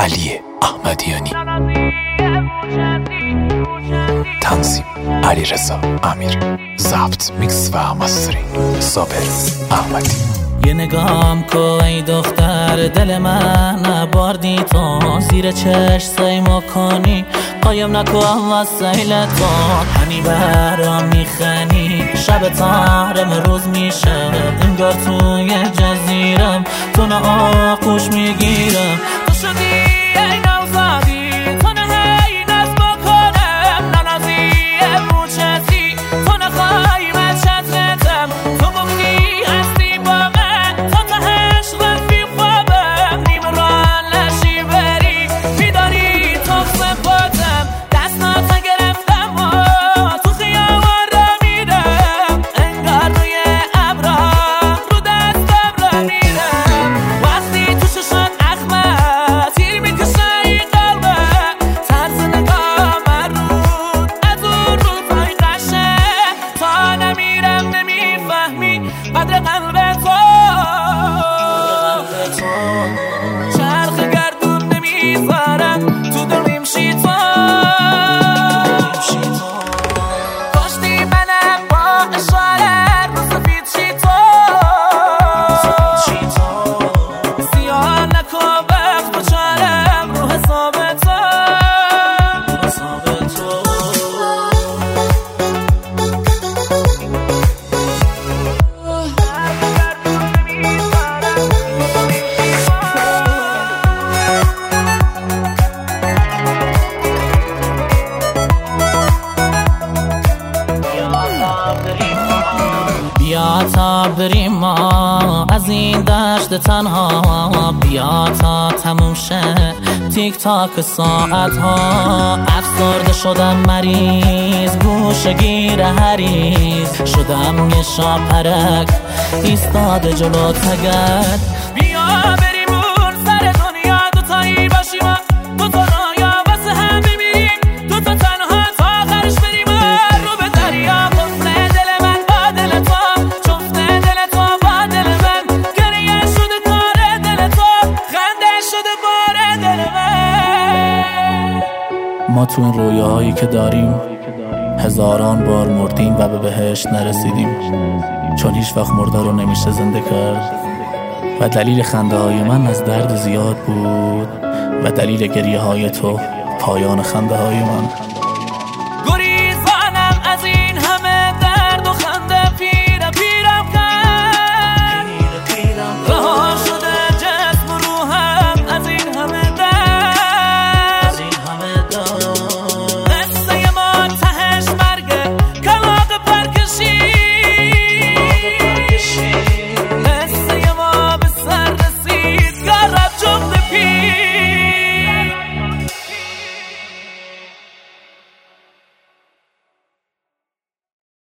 علی احمدیانی، تنظیم علیرضا امیری، ضبط میکس و مسترینگ صابر احمدی. یه نگام کو ای دختر، دل من باردی تو، زیر چشم سیما کنی، قایم نکو واسه تو، هنی برام میخنی، شب تارم روز میشه، انگار توی جزیرم، تو نه آغوش میگیرم، تو شدی ای نوزادی، تو نه هی نصب کنم، ننازی موچتی، تو نخوای من چترتم، تو بگنی هستی با من، تا تهش رفی خوابم، نیم ران لشی بری، میداری تو سپاتم، دستات گرفتم و تو خیابان را میرم، انگار روی ابرا رو دستم را میرم، وقتی تو ششات اخمه تیر میکشه ای قلبه، طرز نگاه من رود از اون روزای قشه، تا نمیرم نمیفهمی قدر قلب تو، چرخ گردون نمیذارم تو دل میمشی تو، کشتی منم با اشاره رو سفید شی تو، سیاه نکن وقت بچارم رو حساب تو. بیا تا بریم ما از این دشت تنها، بیا تا تموم شه تیک تاک ساعت ها، افسرده شدم مریض گوشه گیر هریز، شدم یه شاپرک ایستاده جلو تگت، بیا بریم اون سر دنیا دوتایی باشیم، دوتا رویا واسه هم بمیریم، دوتا تنها تا آخرش بریم رو به دریا، گفته دل من با دل تو، چفته دل تو با دل من، گریه شده کار دل تو، خنده شده بار دل من. ما تو این رویاهایی که داریم هزاران بار مردیم و به بهشت نرسیدیم، چون هیچ وقت مرده رو نمیشه زنده کرد، و دلیل خنده های من از درد زیاد بود و دلیل گریه های تو پایان خنده های من.